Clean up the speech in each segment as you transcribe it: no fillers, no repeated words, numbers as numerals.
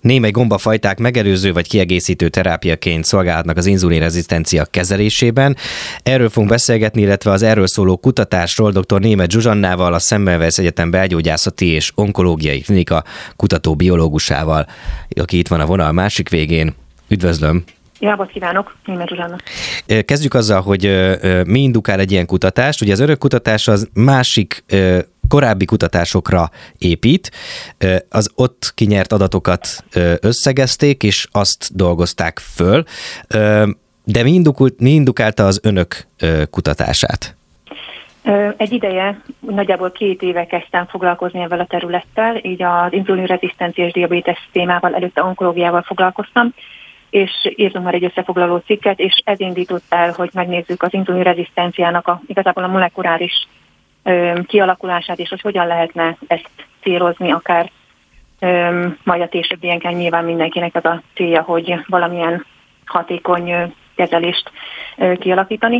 némely gombafajták megelőző vagy kiegészítő terápiaként szolgálhatnak az inzulinrezisztencia kezelésében. Erről fogunk beszélgetni, illetve az erről szóló kutatásról dr. Németh Zsuzsannával, a Semmelweis Egyetem belgyógyászati és onkológiai klinika kutatóbiológusával, aki itt van a vonal másik végén. Üdvözlöm! Jó napot kívánok, Németh Zsuzsanna. Kezdjük azzal, hogy mi indukál egy ilyen kutatást. Ugye az örökkutatás az másik korábbi kutatásokra épít, az ott kinyert adatokat összegezték, és azt dolgozták föl. De mi indukálta az önök kutatását? Egy ideje, nagyjából 2 éve kezdtem foglalkozni ezzel a területtel, így az inzulinrezisztencia és diabétesz témával, előtte onkológiával foglalkoztam, és írtunk már egy összefoglaló cikket, és ez indított el, hogy megnézzük az inzulinrezisztenciának igazából a molekuláris kialakulását, és hogy hogyan lehetne ezt célozni, akár majd a későbbienken nyilván mindenkinek az a célja, hogy valamilyen hatékony kezelést kialakítani.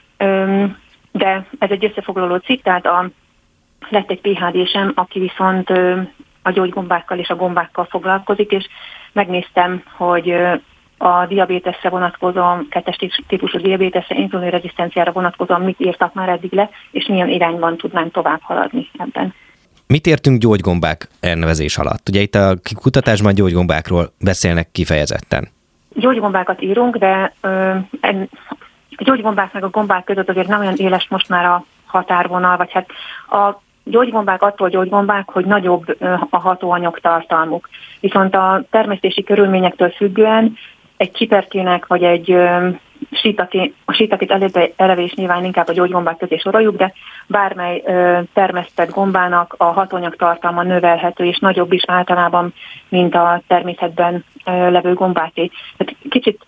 De ez egy összefoglaló cikk, tehát lett egy PhD-sem, aki viszont a gyógygombákkal és a gombákkal foglalkozik, és megnéztem, hogy a diabéteszre vonatkozóan, 2-es típusú diabéteszre, inzulinrezisztenciára vonatkozóan mit írtak már eddig le, és milyen irányban tudnánk tovább haladni ebben. Mit értünk gyógygombák elnevezés alatt? Ugye itt a kutatásban gyógygombákról beszélnek kifejezetten. Gyógygombákat írunk, de a gyógygombák meg a gombák között azért nem olyan éles most már a határvonal, vagy hát a gyógygombák attól gyógygombák, hogy nagyobb a hatóanyag tartalmuk. Viszont a termesztési körülményektől függően egy csiperkének, vagy egy sítakét eleve is nyilván inkább a gyógygombák közé soroljuk, de bármely termesztett gombának a hatóanyag tartalma növelhető, és nagyobb is általában, mint a természetben levő gombáké. Tehát kicsit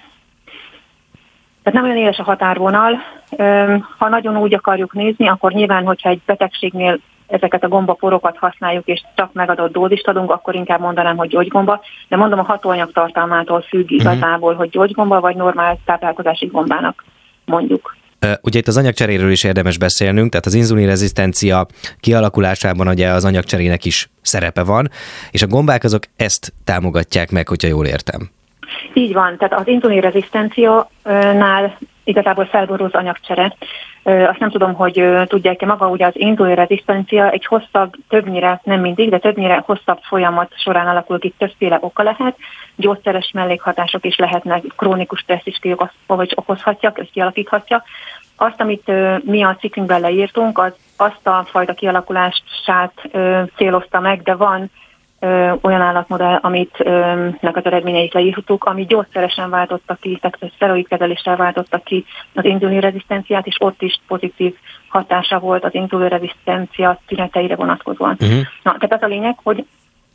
tehát nem olyan éles a határvonal. Ha nagyon úgy akarjuk nézni, akkor nyilván, hogyha egy betegségnél ezeket a gombaporokat használjuk, és csak megadott dózist adunk, akkor inkább mondanám, hogy gyógygomba. De mondom, a hatóanyag tartalmától függ igazából, hogy gyógygomba vagy normál táplálkozási gombának mondjuk. Ugye itt az anyagcseréről is érdemes beszélnünk, tehát az inzulinrezisztencia kialakulásában ugye az anyagcserének is szerepe van, és a gombák azok ezt támogatják meg, hogyha jól értem. Így van, tehát az inzulinrezisztenciánál igazából felborul az anyagcsere. Azt nem tudom, hogy tudják-e maga, ugye az inzulinrezisztencia egy hosszabb, többnyire, nem mindig, de többnyire hosszabb folyamat során alakul ki, többféle oka lehet. Gyógyszeres mellékhatások is lehetnek, krónikus stressz is okozhatja, ezt kialakíthatja. Azt, amit mi a cikkünkben leírtunk, az azt a fajta kialakulását célozta meg, de van olyan állatmodell, nek az eredményeit leírtuk, ami gyógyszeresen váltotta ki, tehát szteroidkezeléssel váltotta ki az inzulinrezisztenciát, és ott is pozitív hatása volt az inzulinrezisztencia tüneteire vonatkozóan. Na, tehát az a lényeg, hogy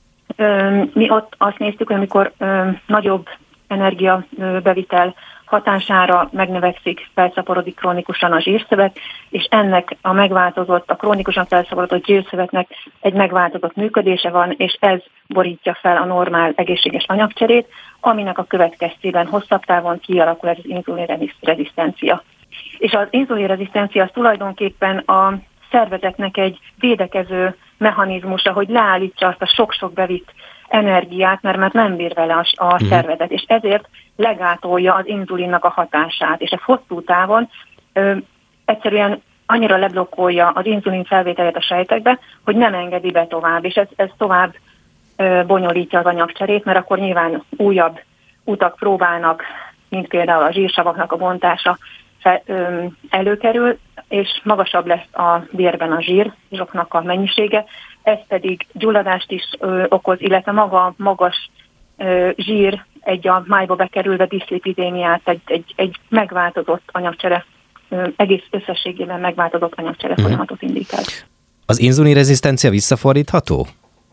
mi ott azt néztük, hogy amikor nagyobb energiabevitel hatására megnövekszik, felszaporodik krónikusan a zsírszövet, és ennek a megváltozott, a krónikusan felszaporodott zsírszövetnek egy megváltozott működése van, és ez borítja fel a normál egészséges anyagcserét, aminek a következtében hosszabb távon kialakul ez az inzulinrezisztencia. És az inzulinrezisztencia az tulajdonképpen a szervezetnek egy védekező mechanizmusa, hogy leállítsa azt a sok-sok bevitt energiát, mert nem bír vele a szervezet, és ezért legátolja az inzulinnak a hatását, és ez hosszú távon egyszerűen annyira leblokkolja az inzulin felvételét a sejtekbe, hogy nem engedi be tovább, és ez tovább bonyolítja az anyagcserét, mert akkor nyilván újabb utak próbálnak, mint például a zsírsavaknak a bontása előkerül, és magasabb lesz a vérben a zsíroknak a mennyisége, ez pedig gyulladást is okoz, illetve maga magas zsír egy a májba bekerülve diszlipidémiát, egy megváltozott anyagcsere, egész összességében megváltozott anyagcsere folyamatot indít el. Az inzulinrezisztencia visszafordítható?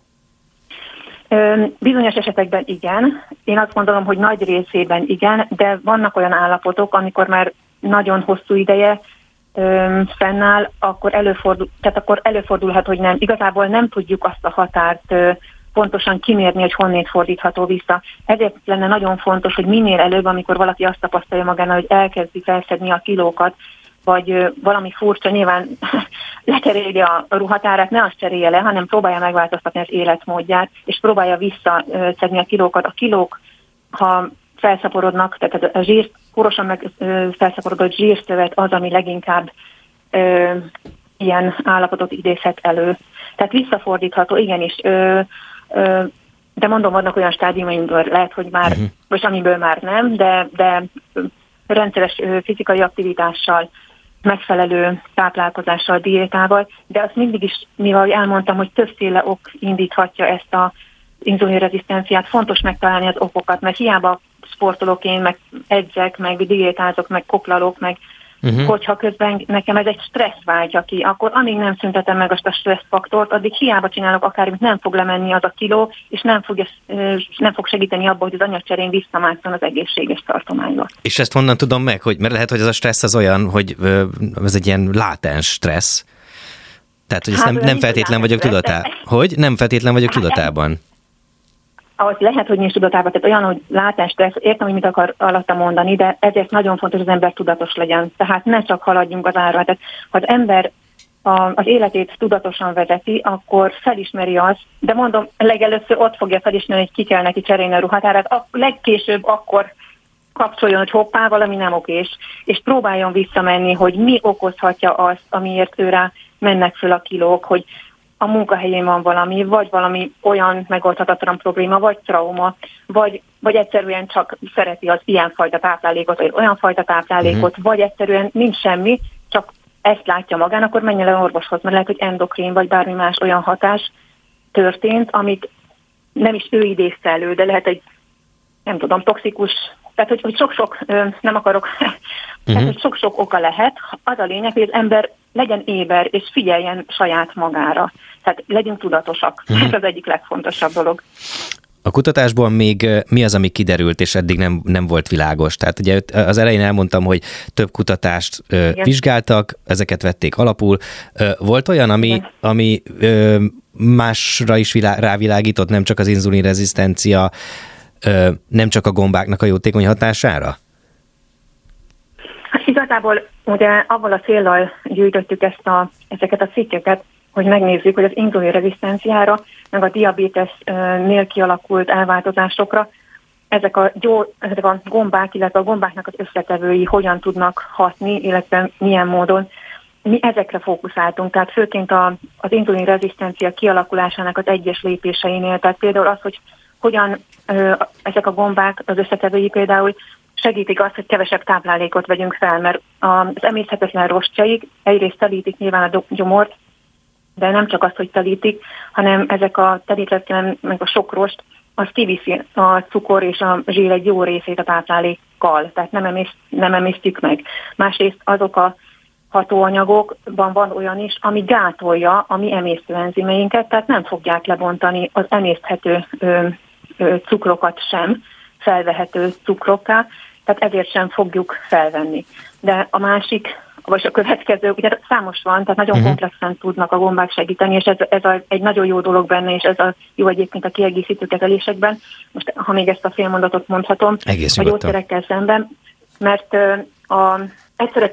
Bizonyos esetekben igen. Én azt gondolom, hogy nagy részében igen, de vannak olyan állapotok, amikor már nagyon hosszú ideje fennáll, akkor előfordulhat, hogy nem. Igazából nem tudjuk azt a határt pontosan kimérni, hogy honnét fordítható vissza. Ezért lenne nagyon fontos, hogy minél előbb, amikor valaki azt tapasztalja magánál, hogy elkezdi felszedni a kilókat, vagy valami furcsa, nyilván lecseréli a ruhatárát, ne azt cserélje le, hanem próbálja megváltoztatni az életmódját, és próbálja visszaszedni a kilókat. A kilók, ha felszaporodnak, tehát a zsír, korosan meg felszaporodott zsírszövet az, ami leginkább ilyen állapotot idézhet elő. Tehát visszafordítható, igenis, de mondom, vannak olyan stádiumainkből lehet, hogy már, vagy amiből már nem, de rendszeres fizikai aktivitással, megfelelő táplálkozással, diétával, de azt mindig is, mivel elmondtam, hogy többféle ok indíthatja ezt az inzulinrezisztenciát, fontos megtalálni az okokat, mert hiába sportolok én, meg edzek, meg diétázok, meg koklalok, meg hogyha közben nekem ez egy stressz váltja ki, akkor amíg nem szüntetem meg azt a stresszfaktort, addig hiába csinálok akármit, nem fog lemenni az a kiló, és nem fog segíteni abban, hogy az anyagcserén visszamásszon az egészséges tartományba. És ezt honnan tudom meg? Mert lehet, hogy ez a stressz az olyan, hogy ez egy ilyen látens stressz. Tehát, hogy ezt nem feltétlen vagyok tudatában. Hogy? Nem feltétlen vagyok tudatában. Az lehet, hogy nincs tudatában, tehát olyan, hogy látás, értem, hogy mit akar alatta mondani, de ezért nagyon fontos, hogy az ember tudatos legyen. Tehát ne csak haladjunk az árra. Tehát, ha az ember az életét tudatosan vezeti, akkor felismeri azt, de mondom, legelőször ott fogja felismerni, hogy ki kell neki cserélni a ruhatárát, legkésőbb akkor kapcsoljon, hogy hoppá, valami nem okés, és próbáljon visszamenni, hogy mi okozhatja azt, amiért őre mennek föl a kilók, hogy a munkahelyén van valami, vagy valami olyan megoldhatatlan probléma, vagy trauma, vagy egyszerűen csak szereti az ilyenfajta táplálékot, vagy olyan fajta táplálékot, vagy egyszerűen nincs semmi, csak ezt látja magán, akkor menjen le orvoshoz, mert lehet, hogy endokrin, vagy bármi más olyan hatás történt, amit nem is ő idézte elő, de lehet egy, nem tudom, toxikus, tehát hogy sok-sok, nem akarok, tehát hogy sok-sok oka lehet. Az a lényeg, hogy az ember legyen éber, és figyeljen saját magára. Tehát legyünk tudatosak. Ez az egyik legfontosabb dolog. A kutatásból még mi az, ami kiderült, és eddig nem volt világos? Tehát ugye az elején elmondtam, hogy több kutatást vizsgáltak, ezeket vették alapul. Volt olyan, ami másra is rávilágított, nem csak az inzulinrezisztencia, nem csak a gombáknak a jótékony hatására? Igazából ugye avval a céllal gyűjtöttük ezeket a cikkeket, hogy megnézzük, hogy az inzulinrezisztenciára, meg a diabétesnél kialakult elváltozásokra ezek a gombák, illetve a gombáknak az összetevői hogyan tudnak hatni, illetve milyen módon. Mi ezekre fókuszáltunk, tehát főként az inzulinrezisztencia kialakulásának az egyes lépéseinél, tehát például az, hogy hogyan ezek a gombák, az összetevői például segítik azt, hogy kevesebb táplálékot vegyünk fel, mert az emészhetetlen rostjaik egyrészt telítik nyilván a gyomort, de nem csak azt, hogy telítik, hanem ezek a telítetlen, meg a sok rost, az kiviszi a cukor és a zsír egy jó részét a táplálékkal, tehát nem emésztjük meg. Másrészt azok a hatóanyagokban van olyan is, ami gátolja a mi emésztőenzimeinket, tehát nem fogják lebontani az emészthető cukrokat sem, felvehető cukrokká, tehát ezért sem fogjuk felvenni. De a másik, vagy a következő, ugye számos van, tehát nagyon komplexen tudnak a gombák segíteni, és ez egy nagyon jó dolog benne, és ez a jó egyébként a kiegészítő kezelésekben. Most, ha még ezt a félmondatot mondhatom, a gyógyszerekkel szemben, mert egyszerre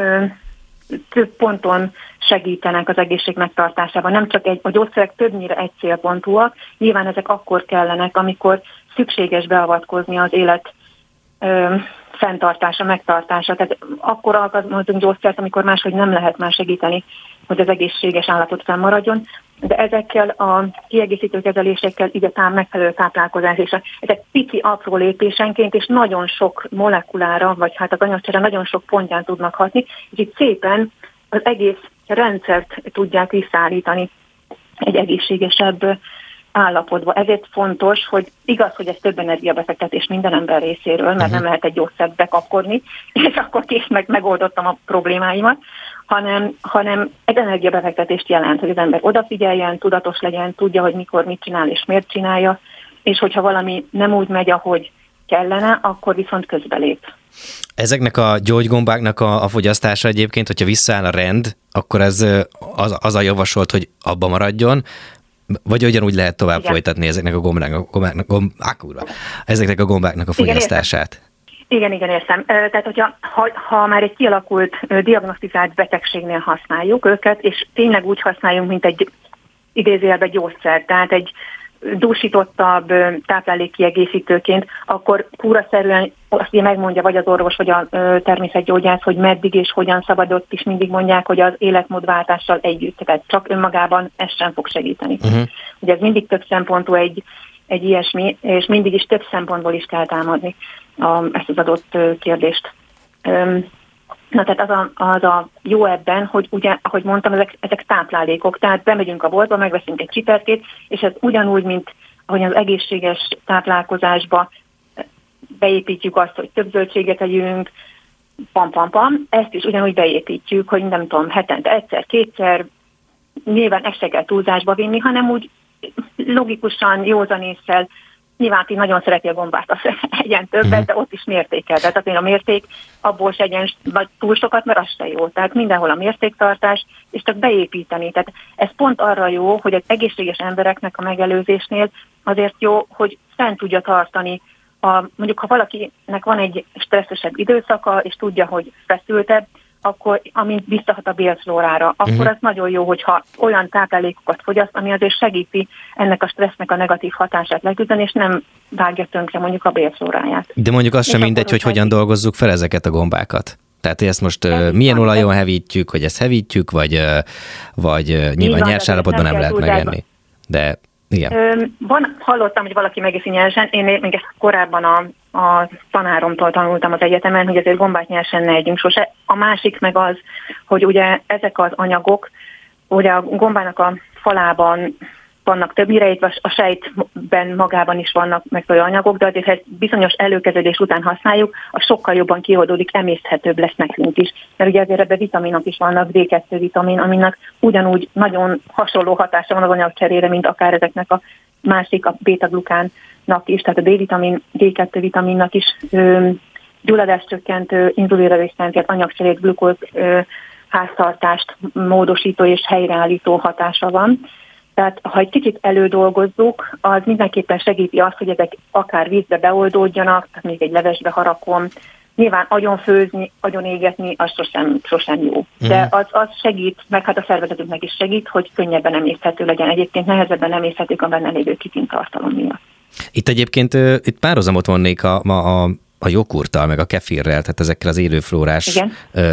több ponton segítenek az egészség megtartásában. Nem csak a gyógyszerek többnyire egy célpontúak, nyilván ezek akkor kellenek, amikor szükséges beavatkozni az élet fenntartása, megtartása. Tehát akkor alkalmazunk gyógyszert, amikor máshogy nem lehet már segíteni, hogy az egészséges állapot fennmaradjon. De ezekkel a kiegészítő kezelésekkel így a megfelelő táplálkozás és ezek pici, apró lépésenként és nagyon sok molekulára, vagy hát az anyagcsere nagyon sok pontján tudnak hatni, és itt szépen az egész rendszert tudják visszaállítani egy egészségesebb állapotba. Ezért fontos, hogy igaz, hogy ez több energiabefektetés minden ember részéről, mert nem lehet egy gyógyszert bekapkodni, és akkor kész, megoldottam a problémáimat, hanem egy energiabefektetést jelent, hogy az ember odafigyeljen, tudatos legyen, tudja, hogy mikor mit csinál és miért csinálja, és hogyha valami nem úgy megy, ahogy kellene, akkor viszont közbelép. Ezeknek a gyógygombáknak a fogyasztása egyébként, hogyha visszaáll a rend, akkor ez az a javasolt, hogy abba maradjon, vagy ugyanúgy lehet tovább folytatni ezeknek a gombáknak a fogyasztását? Igen, értem. Tehát, hogyha ha már egy kialakult, diagnosztizált betegségnél használjuk őket, és tényleg úgy használjunk, mint egy idézőjelben gyógyszer, tehát egy dúsítottabb táplálékkiegészítőként, akkor kúraszerűen azt megmondja vagy az orvos, vagy a természetgyógyász, hogy meddig és hogyan szabad, ott is mindig mondják, hogy az életmódváltással együtt, tehát csak önmagában ez sem fog segíteni. Ugye ez mindig több szempontú egy ilyesmi, és mindig is több szempontból is kell támadni ezt az adott kérdést. Na tehát az a jó ebben, hogy ugye, ahogy mondtam, ezek táplálékok, tehát bemegyünk a boltba, megveszünk egy csiperkét, és ez ugyanúgy, mint ahogy az egészséges táplálkozásba beépítjük azt, hogy több zöldséget együnk, pam, ezt is ugyanúgy beépítjük, hogy nem tudom, hetente egyszer, kétszer, nyilván ezt se kell túlzásba vinni, hanem úgy logikusan, józanésszel. Nyilván ti nagyon szereti a gombát, az egyen többet, de ott is mértékel. Tehát azért a mérték abból se egyen vagy túl sokat, mert az se jó. Tehát mindenhol a mértéktartás, és csak beépíteni. Tehát ez pont arra jó, hogy az egészséges embereknek a megelőzésnél azért jó, hogy fent tudja tartani. Mondjuk, ha valakinek van egy stresszesebb időszaka, és tudja, hogy feszültebb, akkor amint visszahat a bélflórára, akkor az nagyon jó, hogyha olyan táplálékokat fogyaszt, ami azért segíti ennek a stressznek a negatív hatását leküzdeni, és nem vágja tönkre mondjuk a bélflóráját. De mondjuk az sem mindegy, hogy hogyan dolgozzuk fel ezeket a gombákat. Tehát ezt most milyen olajon hevítjük, hogy ezt hevítjük, vagy nyilván nyers állapotban nem lehet megenni. De igen. Hallottam, hogy valaki megeszi nyersen, én még ezt korábban a tanáromtól tanultam az egyetemen, hogy azért gombát nyersen ne együnk sose. A másik meg az, hogy ugye ezek az anyagok, ugye a gombának a falában vannak többnyire, itt a sejtben magában is vannak megfelelő anyagok, de azért, ha ezt bizonyos előkeződés után használjuk, az sokkal jobban kioldódik, emészthetőbb lesz nekünk is. Mert ugye azért ebben vitaminok is vannak, D2 vitamin, aminek ugyanúgy nagyon hasonló hatása van az anyagcserére, mint akár ezeknek a másik, a beta-glukánnak is, tehát a D-vitamin, D2 vitaminnak is gyulladáscsökkentő, inzulinrezisztenciát, anyagcserét, glukóz háztartást módosító és helyreállító hatása van. Tehát ha egy kicsit elődolgozzuk, az mindenképpen segíti azt, hogy ezek akár vízbe beoldódjanak, tehát még egy levesbe harakom. Nyilván agyon főzni, agyon égetni, az sosem jó. De az segít, meg hát a szervezetünknek is segít, hogy könnyebben emészthető legyen. Egyébként nehezebben emészthetők a benne lévő kitintartalom miatt. Itt egyébként itt párhuzamot vonnék a jogurttal, meg a kefirrel, tehát ezekkel az élőflórás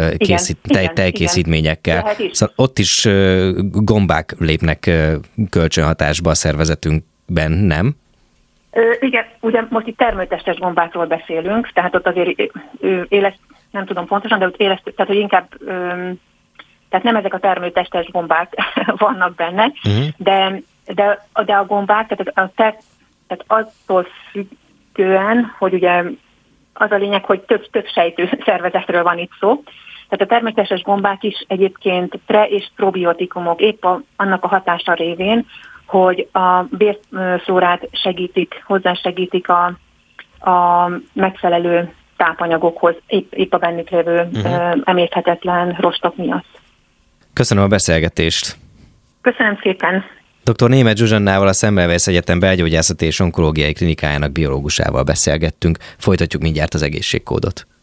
tejkészítményekkel. Szóval ott is gombák lépnek kölcsönhatásba a szervezetünkben, nem? Igen, ugye most itt termőtestes gombákról beszélünk, tehát ott azért nem tudom pontosan, de ott élesztő, tehát hogy inkább, tehát nem ezek a termőtestes gombák vannak benne, de a gombák, tehát attól függően, hogy ugye az a lényeg, hogy több sejtő szervezetről van itt szó. Tehát a természetes gombák is egyébként pre- és probiotikumok épp annak a hatása révén, hogy a bélflórát hozzásegítik a megfelelő tápanyagokhoz, épp a bennük lévő emészthetetlen rostok miatt. Köszönöm a beszélgetést. Köszönöm szépen. Dr. Németh Zsuzsannával, a Semmelweis Egyetem belgyógyászati és onkológiai klinikájának biológusával beszélgettünk. Folytatjuk mindjárt az egészségkódot.